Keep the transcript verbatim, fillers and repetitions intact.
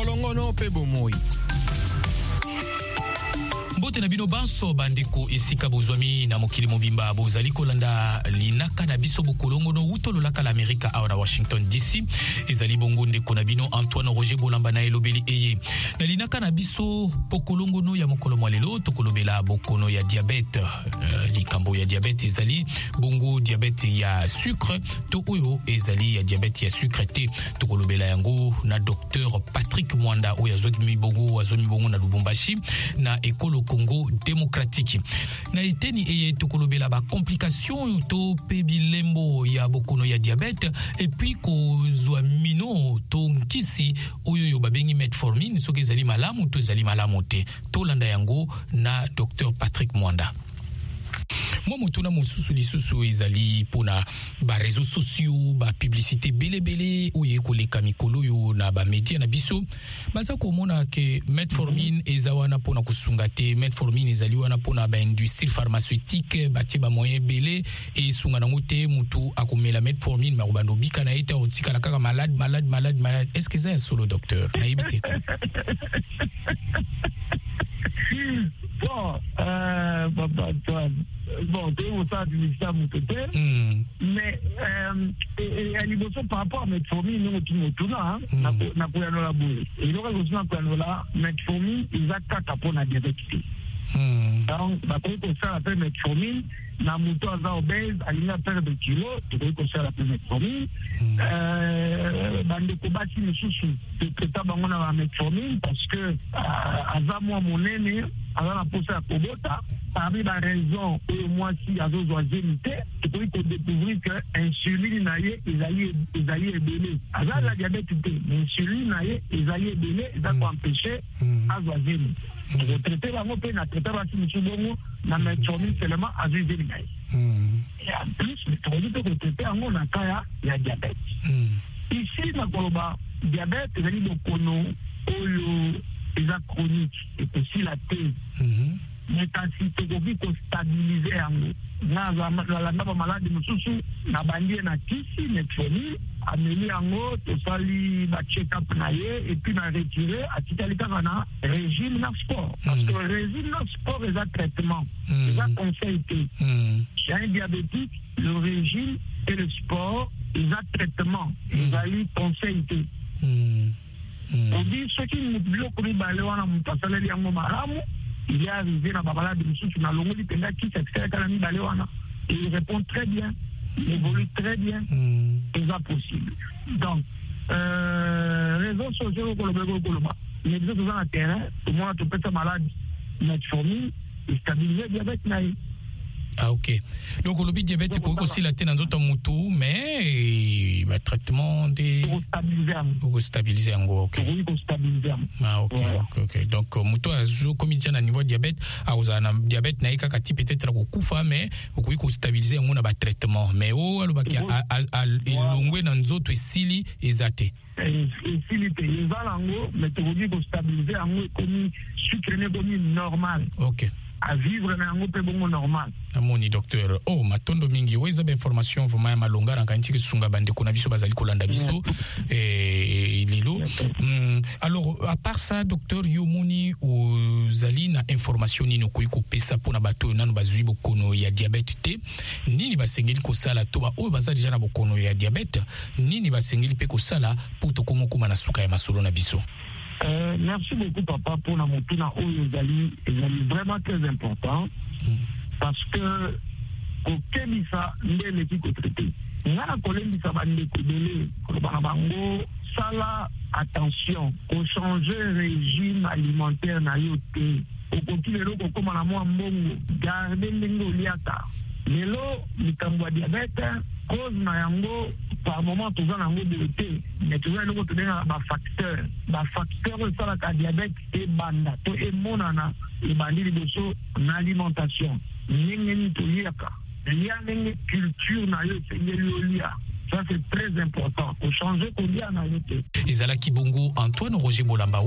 kolongono pe bomoi. Bote na bino banso bandeko esika bozwami na mokili mobimba bozali kolanda linaka na biso bokolongo no utolo laka la Amerika awa na Washington D C ezali bongo ndeko na bino Antoine Roger Bolamba na elobeli eye na linaka na biso bokolongo no ya mokolo mwalelo tokolobela bokono ya diabete uh, likambo ya diabete ezali bongo diabete ya sucre to oyo ezali ya diabete ya sucre te tokolobela yango na docteur Patrick Mwanda oyo azwaki mibongo azwaki mibongo na Lubumbashi na ekolo Congo démocratique na iteni eye tokolobela ba complication to pebilembo ya bokono ya diabete et puis kozwa mino to nkisi oyo yo babengi metformine soki ezali malamu to ezali malamu te tolanda yango na docteur Patrick Mwanda. Moi motuna mosusu lisusu ezali pona ba réseaux sociaux ba publicité bele bele oye koleka mikolo yo na ba media na biso baza komona ke metformine ezawana pona kusunga te metformine ezali wana pona ba industrie pharmaceutique batie ba moyen bele e sunga nango te mutu akomela metformine ma robando bika na ete otika la kaka malade malade malade malade est-ce que ça solo docteur na yibite. Bon, euh, papa Antoine, bon, tu es ça du ministère de mon côté, mais euh, à niveau par rapport à metformine, nous sommes tous là, n'a pas la boue. Et nous avons là, metformine, ils ont quatre pour la diabète. Donc, bah, pour que ça appelle metformine, na moto aza obèse, alinga perdre de kilos, tu peux que ça appelle metformine. Euh, bande kobati misusu, tu peux pas bango na metformine parce que aza moi mon aîné, aza na posa ya kobota, parmi la raison et moi si azo zoazémité, tu peux te découvrir que insuline na ye ezali ezali ebele. Aza la diabète te, insuline na ye ezali ebele, eza ko empêcher azoazémité. Traiter la mot na traiter la misusu bongo na metformine seulement azémité. Et en plus, le produit de traiter en a cas il y a diabète. Ici, dans le diabète, il y a des kono, oyo, des chroniques, et aussi la thèse. Mais quand si tu veux stabiliser en nous, na la naba malade mususu na bandie na kisi metformine ameli yango tosali ba check-up na ye et puis na retirer atitali kaka na régime na sport parce que régime na sport est un traitement c'est un conseil chez un diabétique le régime et le sport est un traitement ils allaient conseil on dit ce qui nous bloque les balais wana mutasala yango maramu il est arrivé dans la balade de Moussou, tu n'as l'ongle du Penda qui s'extrait à la mi-baléwana. Et il répond très bien, il évolue très bien, c'est ça possible. Donc, euh, réseaux sociaux, les deux dans le terrain, au moins, tu peux être malade, metformine, et stabiliser le diabète, naïf. Ah ok. Donc le diabète peut aussi la tenir dans d'autres motos, mais le traitement des pour stabiliser pour stabiliser en gros. Ok. Pour stabiliser. Ah ok. Voilà. Ok ok. Donc moto a joué comme il dit à niveau diabète, à aux un diabète naïka kati peut-être au kufa mais au coup il stabiliser on a pas traitement. Mais oh alors qu'il a a longue dans d'autres sili exacté. Et s'il était les alango, mais tu veux dire stabiliser en gros comme sucre comme normal. Ok. À vivre na ngo pe bongo normal. Amoni docteur. Oh matondo mingi weza ba information vraiment malonga rankanti ke sunga bande kona biso bazali kolanda biso et lilo. Mm, alors à part ça docteur Yomoni ozali na information nino koiko pesa pona bato nanu bazui bokono ya diabète te nini basengeli ko sala to ba o baza déjà na bokono ya diabète nini basengeli pe ko sala pour to komo kuma na suka ya masolo na biso. Euh, merci beaucoup, papa, pour la montée dans Oyozali. C'est vraiment très important parce que, au Kébissa, n'est l'équipe au traité. Nous avons collègue qui s'abat de Kébélé, Kolobango, ça là, attention, au changer régime alimentaire na yoté, au continuer l'eau, comme on a moins bongo, garder l'engo liata. Mais l'eau, le tambour diabète, cause na yango, par moment, tout ça, yango de thé. Mais tout ça, nous, tout ça, ba facteur. Ba facteur, ça, la diabète, et banda. To et monana, et bandi de so, l'alimentation. N'engeni to liaka. Lia n'engeni culture na yo, c'est lia. Ça, c'est très important. Pour changer, qu'on dit à na yote. Izala Kibongo, Antoine Roger Bolamba.